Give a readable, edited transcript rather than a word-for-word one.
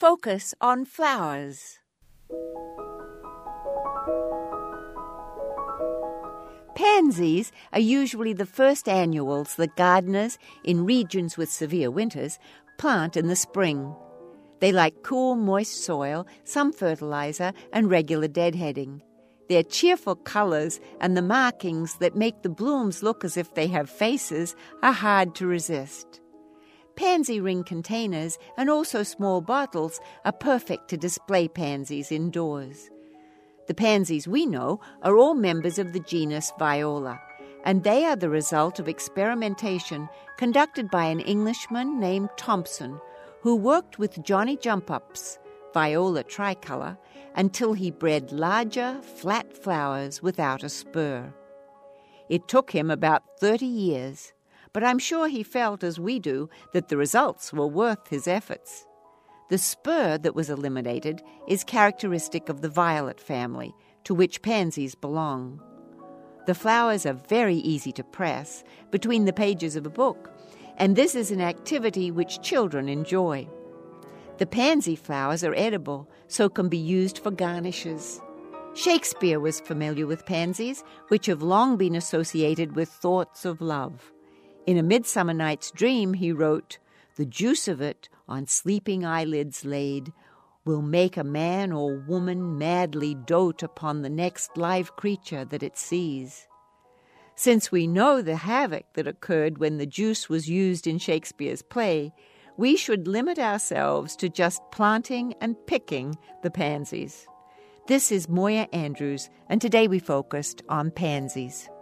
focus on flowers. Pansies are usually the first annuals that gardeners in regions with severe winters plant in the spring. They like cool, moist soil, some fertilizer, and regular deadheading. Their cheerful colors and the markings that make the blooms look as if they have faces are hard to resist. Pansy ring containers and also small bottles are perfect to display pansies indoors. The pansies we know are all members of the genus Viola, and they are the result of experimentation conducted by an Englishman named Thompson, who worked with Johnny Jump-Ups, Viola tricolor, until he bred larger, flat flowers without a spur. It took him about 30 years, but I'm sure he felt, as we do, that the results were worth his efforts. The spur that was eliminated is characteristic of the violet family, to which pansies belong. The flowers are very easy to press between the pages of a book, and this is an activity which children enjoy. The pansy flowers are edible, so can be used for garnishes. Shakespeare was familiar with pansies, which have long been associated with thoughts of love. In A Midsummer Night's Dream, he wrote, "The juice of it, on sleeping eyelids laid, will make a man or woman madly dote upon the next live creature that it sees." Since we know the havoc that occurred when the juice was used in Shakespeare's play, we should limit ourselves to just planting and picking the pansies. This is Moya Andrews, and today we focused on pansies.